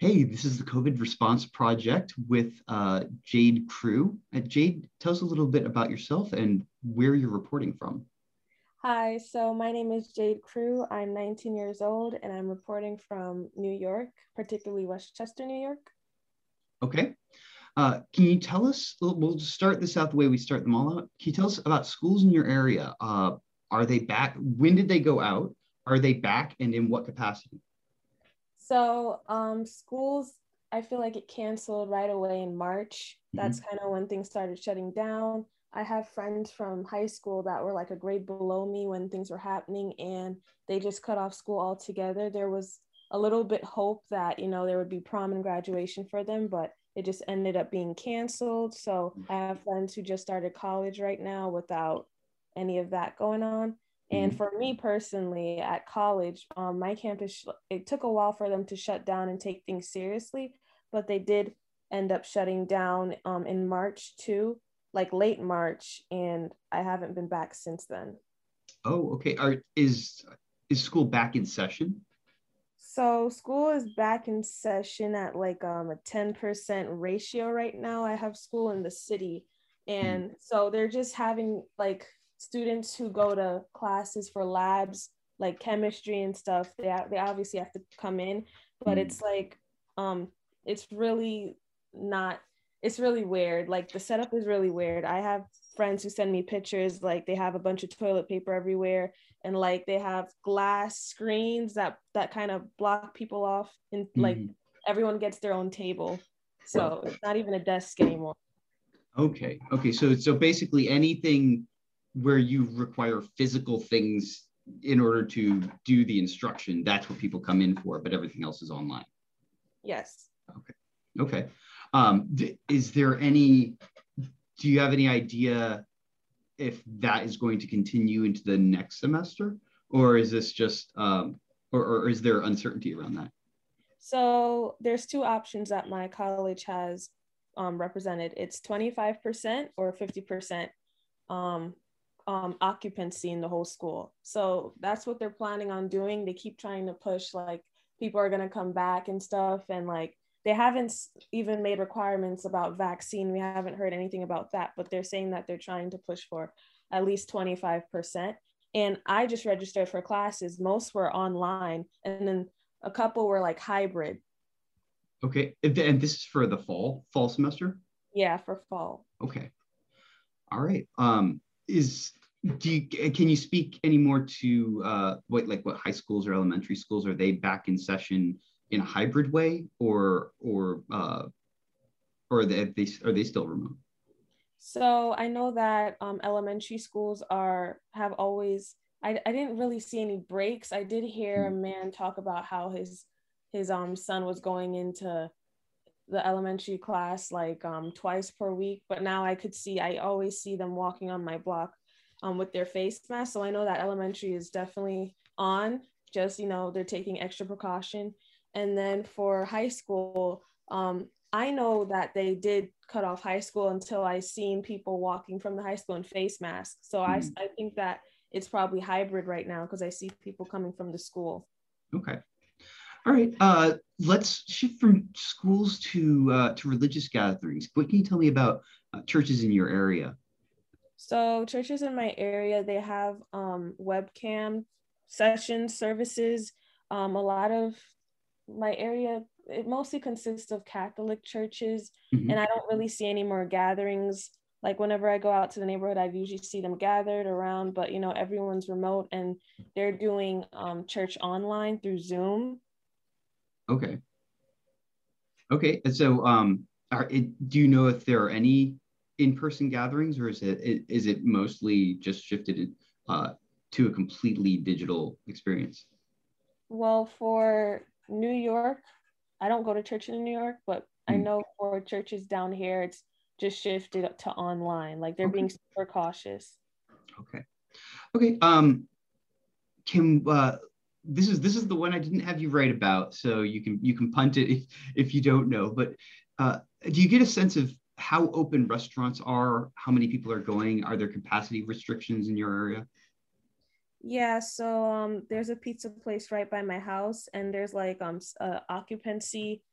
Hey, this is the COVID Response Project with Jade Crew. Jade, tell us a little bit about yourself and where you're reporting from. Hi, so my name is Jade Crew. I'm 19 years old and I'm reporting from New York, particularly Westchester, New York. Okay. Can you tell us, we'll just start this out the way we start them all out. Can you tell us about schools in your area? Are they back? When did they go out? Are they back and in what capacity? Schools, I feel like it canceled right away in March. That's Mhm. kind of when things started shutting down. I have friends from high school that were like a grade below me when things were happening, and they just cut off school altogether. There was a little bit hope that, there would be prom and graduation for them, but it just ended up being canceled. So I have friends who just started college right now without any of that going on. And Mhm. for me personally, at college, my campus, it took a while for them to shut down and take things seriously, but they did end up shutting down in March too, like late March, and I haven't been back since then. Oh, okay. Is school back in session? So school is back in session at like a 10% ratio right now. I have school in the city. Mhm. And so they're just having like students who go to classes for labs like chemistry and stuff. They obviously have to come in, but Mhm. it's like it's really not it's really weird. Like the setup is really weird. I have friends who send me pictures like they have a bunch of toilet paper everywhere, and like they have glass screens that kind of block people off, and like Mhm. everyone gets their own table, so it's not even a desk anymore. Okay. Okay. So basically anything where you require physical things in order to do the instruction, that's what people come in for, but everything else is online. Yes. Okay. Okay. Is there any, do you have any idea if that is going to continue into the next semester? Or is this just, or is there uncertainty around that? So there's two options that my college has represented. It's 25% or 50% um, occupancy in the whole school. So that's what they're planning on doing. They keep trying to push like people are going to come back and stuff. And like they haven't even made requirements about vaccine. We haven't heard anything about that, but they're saying that they're trying to push for at least 25%. And I just registered for classes. Most were online. And then a couple were like hybrid. Okay. And this is for the fall semester? Yeah, for fall. Okay. All right. Is do you can you speak any more to what high schools or elementary schools are they back in session in a hybrid way or are they still remote? So I know that elementary schools have always. I didn't really see any breaks. I did hear a man talk about how his son was going into the elementary class like twice per week, but now I always see them walking on my block with their face mask. So I know that elementary is definitely on. Just they're taking extra precaution. And then for high school, I know that they did cut off high school until I seen people walking from the high school in face masks. So Hmm. I think that it's probably hybrid right now because I see people coming from the school. Okay. All right. Let's shift from schools to religious gatherings. What can you tell me about churches in your area? So churches in my area, they have webcam sessions, services. A lot of my area, it mostly consists of Catholic churches, and Mhm. I don't really see any more gatherings. Like whenever I go out to the neighborhood, I usually see them gathered around, but everyone's remote and they're doing church online through Zoom. Okay. Okay. And so, do you know if there are any in-person gatherings, or is it mostly just shifted uh, to a completely digital experience? Well, for New York, I don't go to church in New York, but I Hmm. know for churches down here, it's just shifted up to online. Like they're Okay. being super cautious. Okay. Okay. Kim, this is the one I didn't have you write about, so you can punt it if you don't know. But do you get a sense of how open restaurants are? How many people are going? Are there capacity restrictions in your area? Yeah, so there's a pizza place right by my house, and there's like occupancy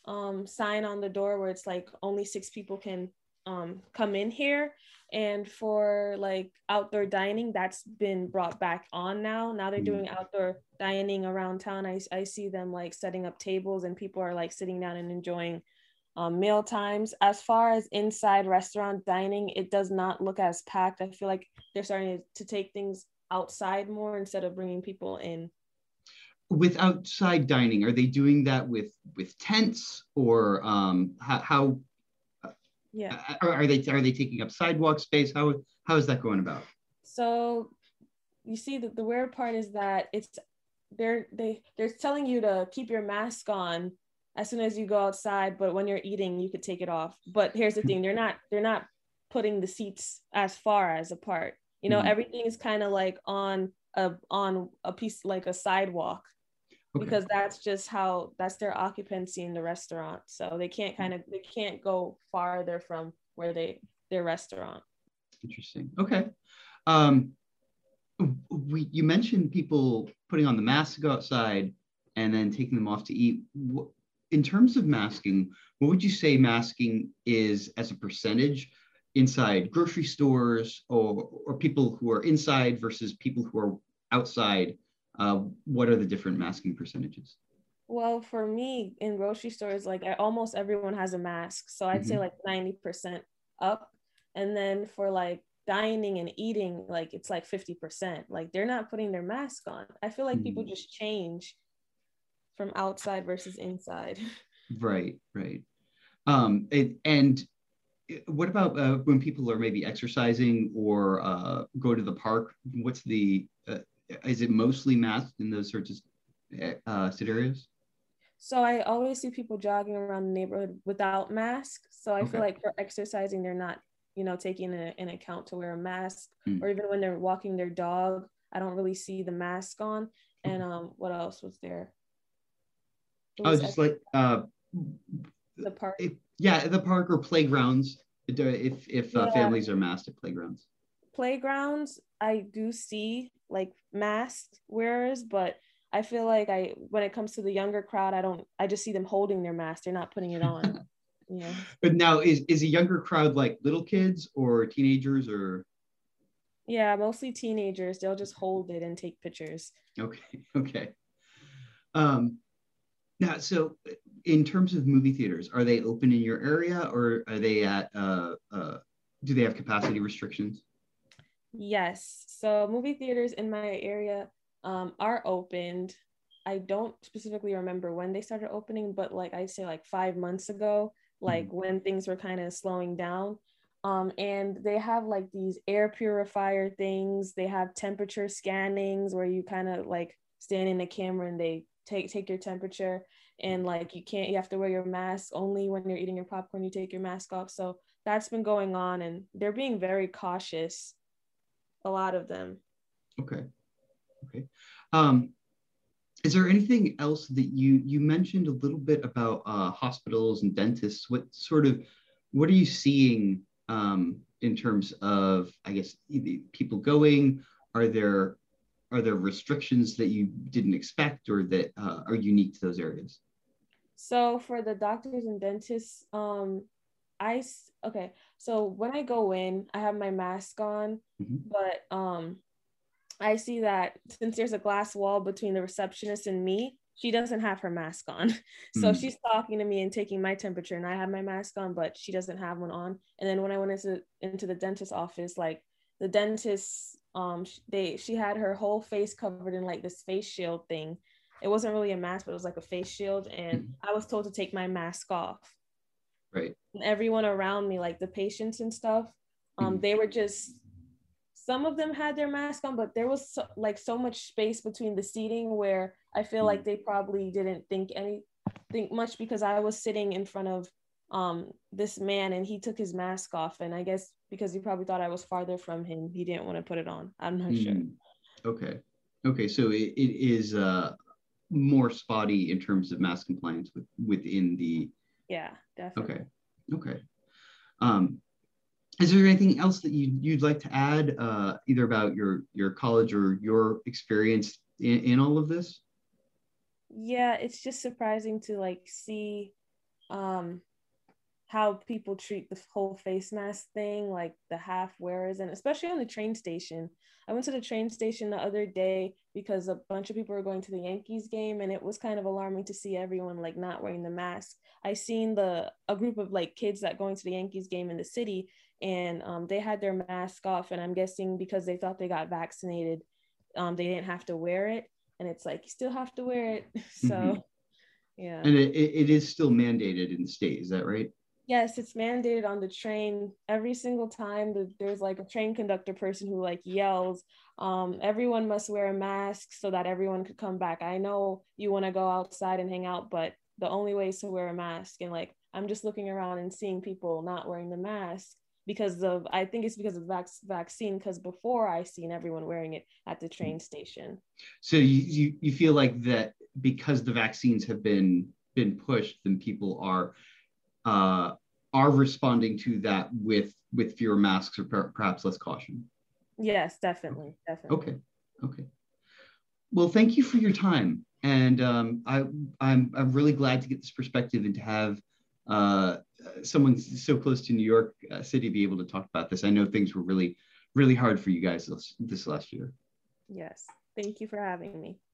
sign on the door where it's like only 6 people can come in here. And for like outdoor dining, that's been brought back on now. Now they're doing outdoor dining around town. I see them like setting up tables and people are like sitting down and enjoying meal times. As far as inside restaurant dining, it does not look as packed. I feel like they're starting to take things outside more instead of bringing people in. With outside dining, are they doing that with tents, or how Yeah. are they taking up sidewalk space? How is that going about? So you see that the weird part is that they're telling you to keep your mask on as soon as you go outside, but when you're eating you could take it off. But here's the thing, they're not putting the seats as far as apart. Everything is kind of like on a piece, like a sidewalk. Okay. Because that's their occupancy in the restaurant, so they can't go farther from where their restaurant. Interesting. Okay. um you mentioned people putting on the mask to go outside and then taking them off to eat. In terms of masking, what would you say masking is as a percentage inside grocery stores, or people who are inside versus people who are outside? What are the different masking percentages? Well, for me, in grocery stores, like almost everyone has a mask. So I'd say like 90% up. And then for like dining and eating, like it's like 50%. Like they're not putting their mask on. I feel like people just change from outside versus inside. Right. And what about when people are maybe exercising or go to the park? What's is it mostly masked in those sorts of scenarios? So I always see people jogging around the neighborhood without masks. So I feel like for exercising, they're not, taking in account to wear a mask, or even when they're walking their dog, I don't really see the mask on. And what else was there? Just like the park. The park or playgrounds. If families are masked at playgrounds. Playgrounds, I do see like masked wearers, but I feel like when it comes to the younger crowd, I just see them holding their mask. They're not putting it on. Yeah. But now is a younger crowd like little kids or teenagers or? Yeah, mostly teenagers. They'll just hold it and take pictures. Okay. Now, so in terms of movie theaters, are they open in your area, or are they do they have capacity restrictions? Yes. So movie theaters in my area are opened. I don't specifically remember when they started opening, but like I say like 5 months ago, like when things were kind of slowing down. And they have like these air purifier things. They have temperature scannings where you kind of like stand in the camera and they take your temperature, and like you have to wear your mask only when you're eating your popcorn. You take your mask off. So that's been going on, and they're being very cautious, a lot of them. Okay. Is there anything else that you mentioned a little bit about hospitals and dentists? What are you seeing in terms of, I guess, people going? Are there restrictions that you didn't expect or that are unique to those areas? So for the doctors and dentists, so when I go in, I have my mask on, but I see that since there's a glass wall between the receptionist and me, she doesn't have her mask on. So she's talking to me and taking my temperature, and I have my mask on, but she doesn't have one on. And then when I went into the dentist office, like the dentist, she had her whole face covered in like this face shield thing. It wasn't really a mask, but it was like a face shield, and I was told to take my mask off. Right. And everyone around me, like the patients and stuff, they were just, some of them had their mask on, but there was so much space between the seating where I feel like they probably didn't think much, because I was sitting in front of this man and he took his mask off, and I guess because he probably thought I was farther from him, he didn't want to put it on. I'm not sure. Okay, so it is more spotty in terms of mask compliance within the. Yeah, definitely. Okay. Is there anything else that you'd like to add, either about your college or your experience in all of this? Yeah, it's just surprising to like see um how people treat the whole face mask thing, like the half wearers, and especially on the train station. I went to the train station the other day because a bunch of people were going to the Yankees game, and it was kind of alarming to see everyone like not wearing the mask. I seen a group of like kids that going to the Yankees game in the city, and they had their mask off, and I'm guessing because they thought they got vaccinated, they didn't have to wear it, and it's like you still have to wear it. Mm-hmm. So yeah. And it is still mandated in the state, is that right? Yes, it's mandated on the train every single time that there's like a train conductor person who like yells, everyone must wear a mask so that everyone could come back. I know you want to go outside and hang out, but the only way is to wear a mask. And like, I'm just looking around and seeing people not wearing the mask because of, I think it's because of vaccine, because before I seen everyone wearing it at the train station. So you feel like that because the vaccines have been pushed, then people are responding to that with fewer masks or perhaps less caution. Yes, definitely, definitely. Okay, okay. Well, thank you for your time, and I'm really glad to get this perspective and to have someone so close to New York City be able to talk about this. I know things were really hard for you guys this last year. Yes, thank you for having me.